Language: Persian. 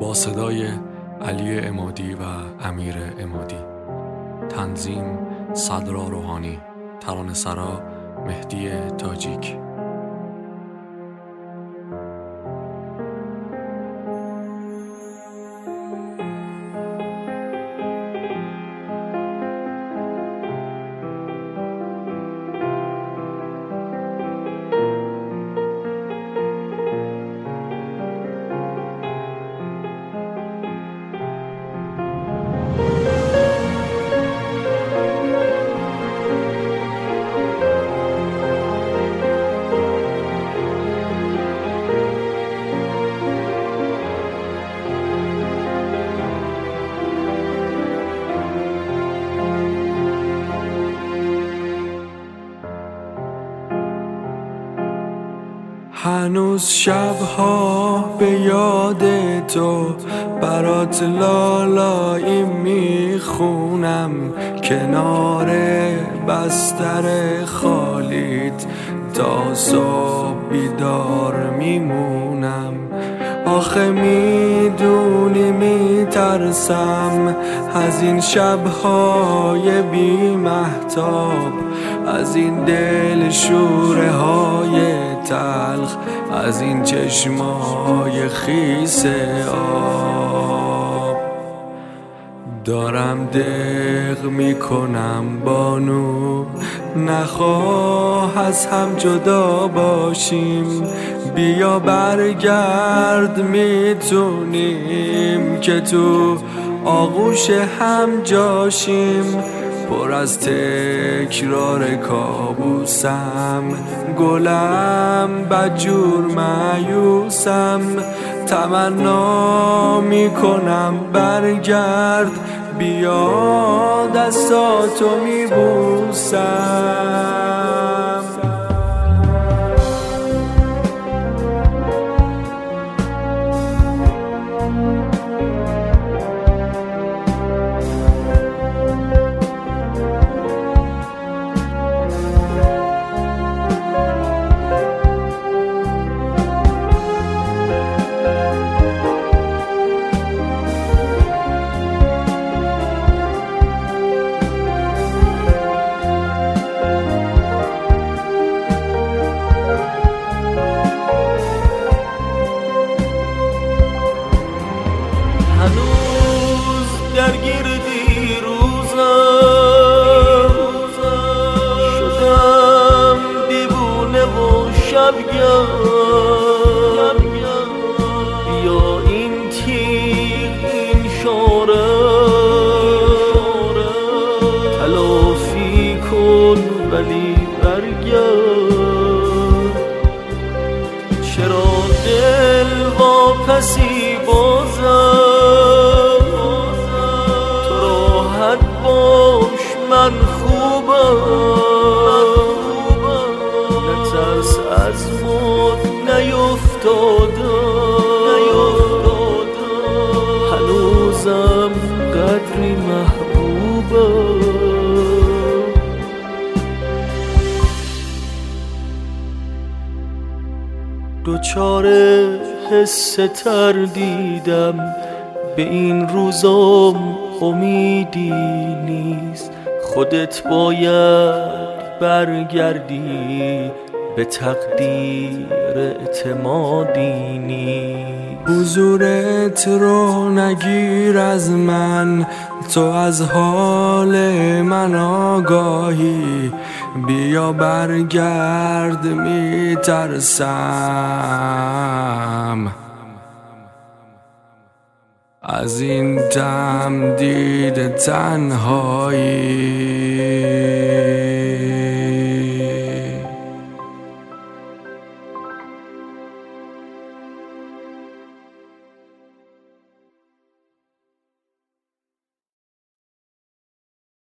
با صدای علی عمادی و امیر عمادی، تنظیم صدرا روحانی، ترانه‌سرا مهدی تاجیک. هنوز شبها به یاد تو برات لالایی میخونم، کنار بستر خالیت تا صبح بیدار میمونم. آخه میدونی میترسم از این شبهای بی مهتاب، از این دل شوره های تلخ، از این چشمای خیس آب. دارم دق میکنم بانو، نخواه از هم جدا باشیم، بیا برگرد میتونیم که تو آغوش هم جاشیم. پر از تکرار کابوسم، گلم بدجور مایوسم، تمنا میکنم برگرد، بیا دستاتو میبوسم. هنوز درگیر دیروزم، شدم دیوونه و شبگم. بیا این تیغ این شاره تلافی کن ولی برگرد. چرا دل واپسی بازم، تو راحت باش من خوبم، نترس از موت نیفتادم، هنوزم قدری محبوبم. دوچار حس تردیدم، به این روزام امیدی نیست، خودت باید برگردی، به تقدیر اعتمادی نیست. حضورت رو نگیر از من، تو از حال من آگاهی، بیا برگرد میترسم از این تمدید تنهایی.